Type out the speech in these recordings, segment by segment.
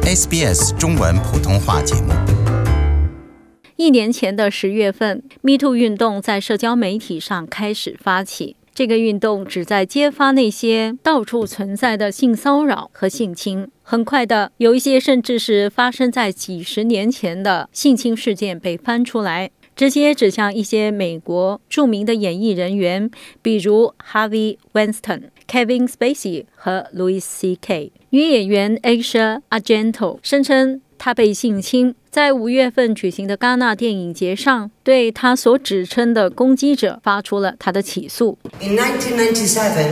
SBS 中文普通话节目。 1年前的10月份 ，MeToo 运动在社交媒体上开始发起。这个运动旨在揭发那些到处存在的性骚扰和性侵。很快的，有一些甚至是发生在几十年前的性侵事件被翻出来，直接指向一些美国著名的演艺人员，比如 Harvey Weinstein、Kevin Spacey 和 Louis C.K. 女演员 Asia Argento 声称她被性侵，在5月份举行的戛纳电影节上，对她所指称的攻击者发出了她的起诉。 In 1997,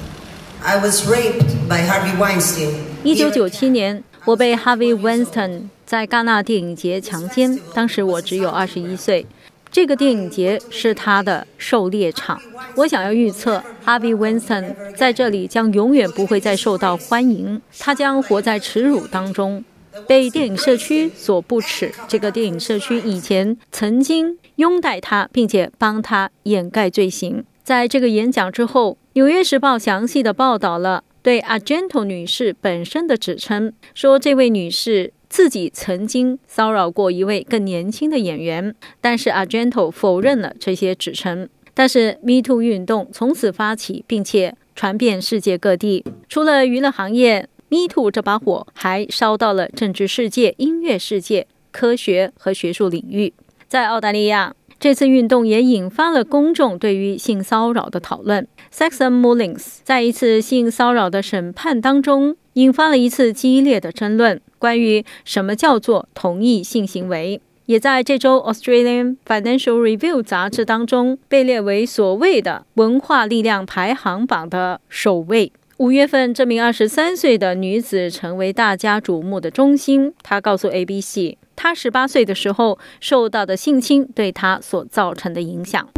I was raped by Harvey Weinstein. 1997年，我被 Harvey Weinstein 在戛纳电影节强奸，当时我只有21岁。这个电影节是他的狩猎场。我想要预测 Harvey Weinstein 在这里将永远不会再受到欢迎，他将活在耻辱当中，被电影社区所不耻。这个电影社区以前曾经拥戴他，并且帮他掩盖罪行。在这个演讲之后，《纽约时报》详细的报道了对 Argento 女士本身的指称，说这位女士自己曾经骚扰过一位更年轻的演员，但是 Argento 否认了这些指称。但是 MeToo 运动从此发起，并且传遍世界各地。除了娱乐行业， MeToo 这把火还烧到了政治世界、音乐世界、科学和学术领域。在澳大利亚，这次运动也引发了公众对于性骚扰的讨论。Saxon Mullins 在一次性骚扰的审判当中，引发了一次激烈的争论，关于什么叫做同意性行为，也在这周 Australian Financial Review 杂志当中被列为所谓的文化力量排行榜的首位。5月份，这名23岁的女子成为大家瞩目的中心。她告诉 ABC， 她18岁的时候受到的性侵对她所造成的影响。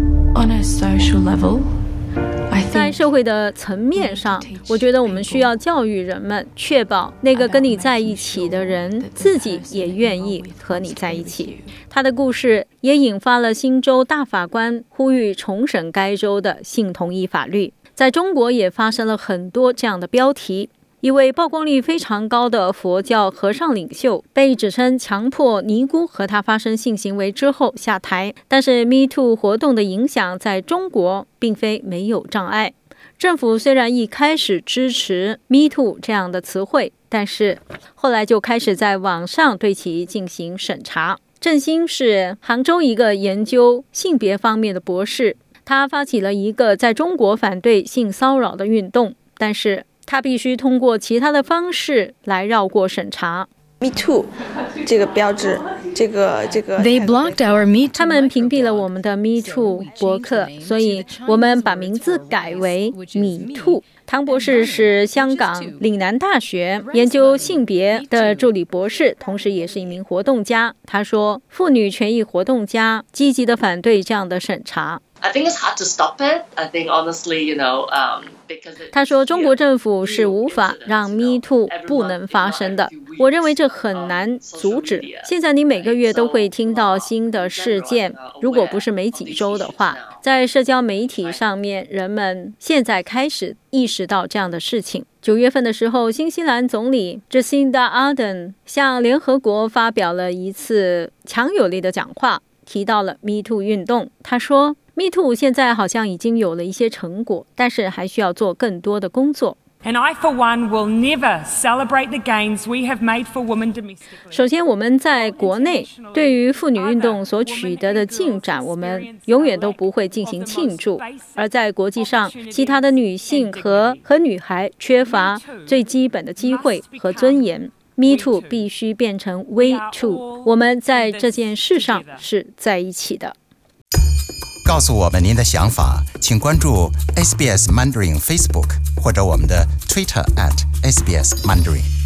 在社会的层面上，我觉得我们需要教育人们，确保那个跟你在一起的人自己也愿意和你在一起。他的故事也引发了新州大法官呼吁重审该州的性同意法律。在中国也发生了很多这样的标题。一位曝光率非常高的佛教和尚领袖被指称强迫尼姑和他发生性行为之后下台。但是 MeToo 活动的影响在中国并非没有障碍。政府虽然一开始支持 MeToo 这样的词汇，但是后来就开始在网上对其进行审查。郑兴是杭州一个研究性别方面的博士，他发起了一个在中国反对性骚扰的运动，但是他必须通过其他的方式来绕过审查。 MeToo 这个标志，这个 They blocked our MeToo. 他们屏蔽了我们的 MeToo 博客，所以我们把名字改为 MeToo。唐博士是香港岭南大学研究性别的助理博士，同时也是一名活动家。他说，妇女权益活动家积极地反对这样的审查。 I think it's hard to stop it. I think honestly, because 他说，中国政府是无法让 MeToo 不能发生的。我认为这很难阻止。现在你每个月都会听到新的事件，如果不是每几周的话，在社交媒体上面，人们现在开始意识到这样的事情。9月份的时候，新西兰总理 Jacinda Ardern 向联合国发表了一次强有力的讲话，提到了 MeToo 运动。他说，MeToo 现在好像已经有了一些成果，但是还需要做更多的工作。 And I, for one, will never celebrate the gains we have made for women domestically. 首先，我们在国内对于妇女运动所取得的进展，我们永远都不会进行庆祝。而在国际上，其他的女性和女孩缺乏最基本的机会和尊严。MeToo 必须变成 We Too， 我们在这件事上是在一起的。 告诉我们您的想法，请关注 SBS Mandarin Facebook 或者我们的 Twitter @SBS Mandarin。